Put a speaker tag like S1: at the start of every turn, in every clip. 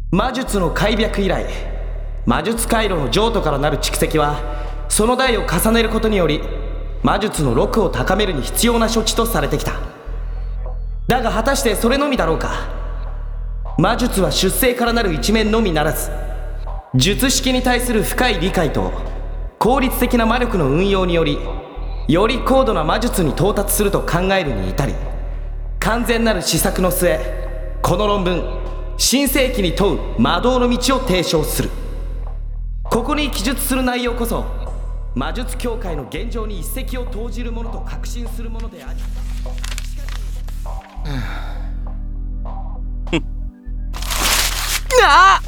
S1: 魔術の開闢以来、魔術回路の譲渡からなる蓄積はその代を重ねることにより魔術の禄を高めるに必要な処置とされてきた。だが果たしてそれのみだろうか。魔術は出生からなる一面のみならず、術式に対する深い理解と効率的な魔力の運用により、より高度な魔術に到達すると考えるに至り、完全なる施策の末、この論文新世紀に問う魔導の道を提唱する。ここに記述する内容こそ魔術協会の現状に一石を投じるものと確信するものであり、
S2: あ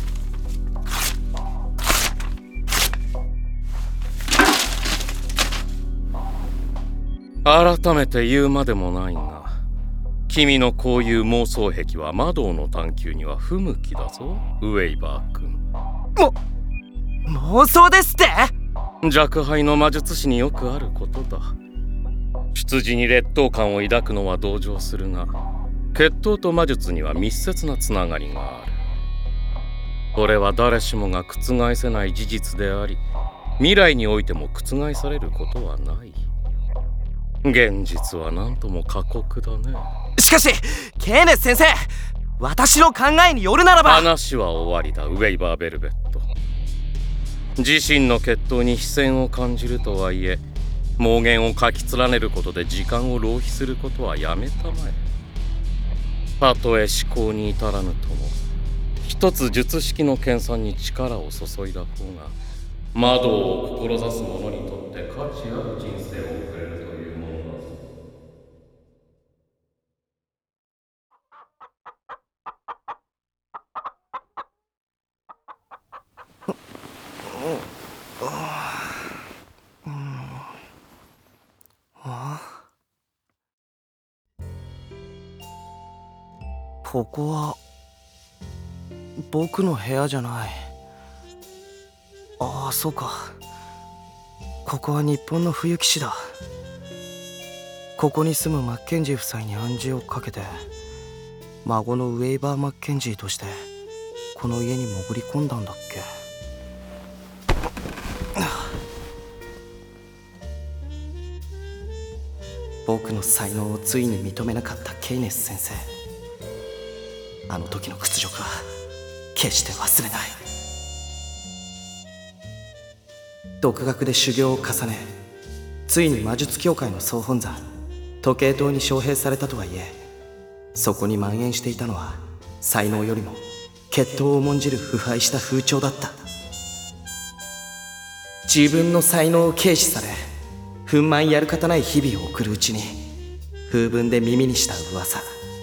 S3: あ、改めて言うまでもないが、君のこういう妄想癖は魔導の探求には不向きだぞ、ウェイバー君。
S2: 妄想ですって？
S3: 若輩の魔術師によくあることだ。出自に劣等感を抱くのは同情するが、血統と魔術には密接なつながりがある。これは誰しもが覆せない事実であり、未来においても覆されることはない。現実は何とも過酷だね。
S2: しかしケーネス先生、私の考えによるならば。
S3: 話は終わりだ、ウェイバーベルベット。自身の血統に非戦を感じるとはいえ、妄言を書き連ねることで時間を浪費することはやめたまえ。たとえ思考に至らぬとも、一つ術式の研鑽に力を注いだ方が魔導を志す者にとって価値ある人生を送れるというものだぞ。
S1: ここは僕の部屋じゃない。ああ、そうか。ここは日本の冬木市だ。ここに住むマッケンジー夫妻に暗示をかけて、孫のウェイバー・マッケンジーとしてこの家に潜り込んだんだっけ。僕の才能をついに認めなかったケイネス先生、あの時の屈辱は決して忘れない。独学で修行を重ね、ついに魔術協会の総本山時計塔に招聘されたとはいえ、そこに蔓延していたのは才能よりも血統を重んじる腐敗した風潮だった。自分の才能を軽視され、憤懣やる方ない日々を送るうちに、風聞で耳にした噂、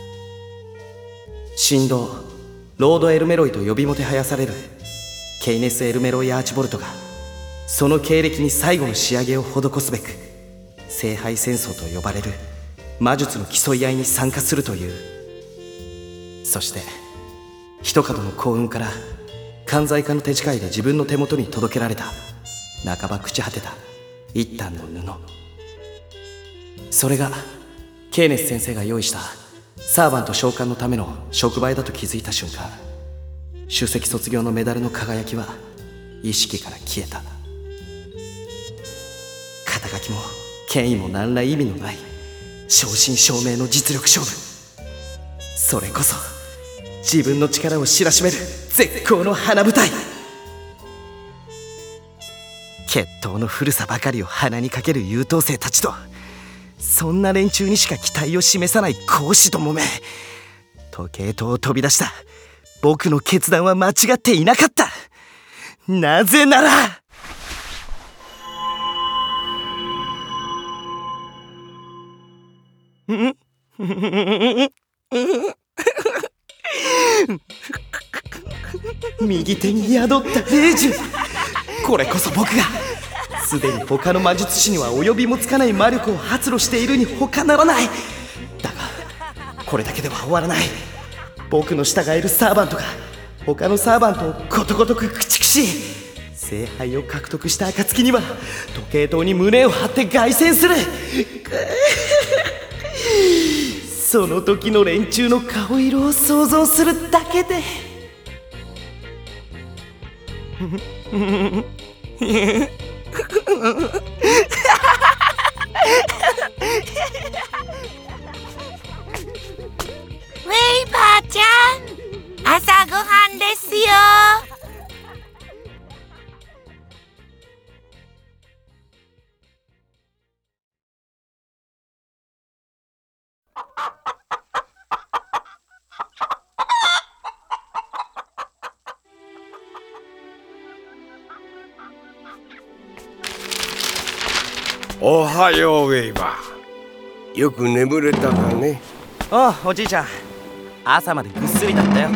S1: 神童ロード・エルメロイと呼びもてはやされるケイネス・エルメロイ・アーチボルトが、その経歴に最後の仕上げを施すべく聖杯戦争と呼ばれる魔術の競い合いに参加するという。そして一角の幸運から寛在化の手近いで自分の手元に届けられた半ば朽ち果てた一反の布。それがケーネス先生が用意したサーバント召喚のための触媒だと気づいた瞬間、首席卒業のメダルの輝きは意識から消えた。肩書きも権威も何ら意味のない正真正銘の実力勝負。それこそ自分の力を知らしめる絶好の花舞台。血統の古さばかりを鼻にかける優等生たちと、そんな連中にしか期待を示さない講師どもめ。時計塔を飛び出した僕の決断は間違っていなかった。なぜなら右手に宿った霊樹、これこそ僕がすでに他の魔術師には及びもつかない魔力を発露しているに他ならない。だがこれだけでは終わらない。僕の従えるサーバントが他のサーバントをことごとく駆逐し、聖杯を獲得した暁には時計塔に胸を張って凱旋する。その時の連中の顔色を想像するだけで
S4: ウェイバーちゃん、朝ごはんですよ。
S5: おはよう、ウェイバー。よく眠れたかね。
S2: ああ、おじいちゃん、朝までぐっすりだったよ。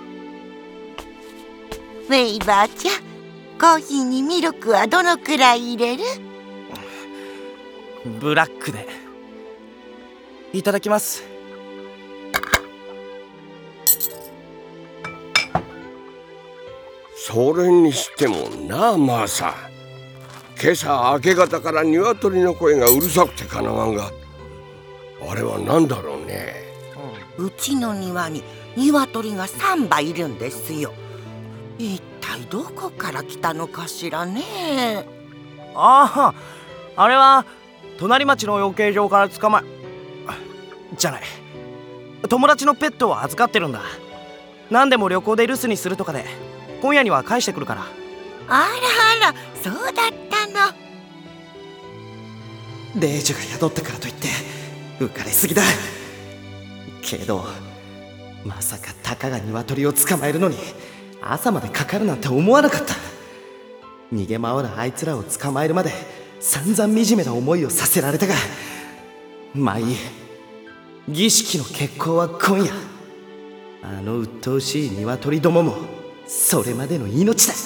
S4: ウェイバーちゃん、コーヒーにミルクはどのくらい入れる？
S2: ブラックで。いただきます。
S5: それにしてもな、マーサ。今朝明け方から鶏の声がうるさくてかなわんが、あれは何だろうね。
S4: うちの庭に鶏が3羽いるんですよ。一体どこから来たのかしらね。
S2: ああ、あれは隣町の養鶏場から捕まえじゃない、友達のペットを預かってるんだ。何でも旅行で留守にするとかで、今夜には返してくるから。
S4: あらあら、そうだったの。
S1: 霊樹が宿ったからといって浮かれすぎだ。けどまさかたかが鶏を捕まえるのに朝までかかるなんて思わなかった。逃げ回るあいつらを捕まえるまで散々惨めな思いをさせられたが、まあいい。儀式の決行は今夜。あの鬱陶しい鶏どももそれまでの命だ。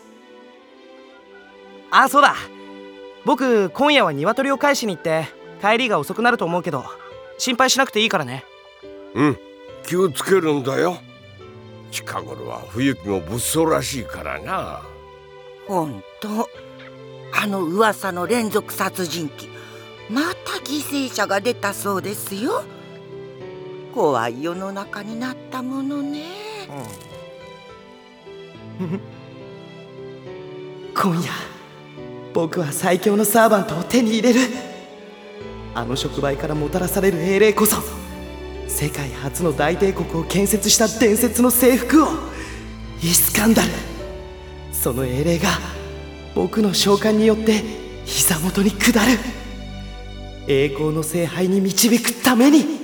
S2: あ、そうだ、僕今夜は鶏を返しに行って帰りが遅くなると思うけど、心配しなくていいからね。
S5: うん、気をつけるんだよ。近頃は冬木も物騒らしいからな。
S4: ほんと、あの噂の連続殺人鬼、また犠牲者が出たそうですよ。怖い世の中になったものね。
S1: 今夜僕は最強のサーバントを手に入れる。あの触媒からもたらされる英霊こそ世界初の大帝国を建設した伝説の征服王イスカンダル。その英霊が僕の召喚によって膝元に下る。栄光の聖杯に導くために。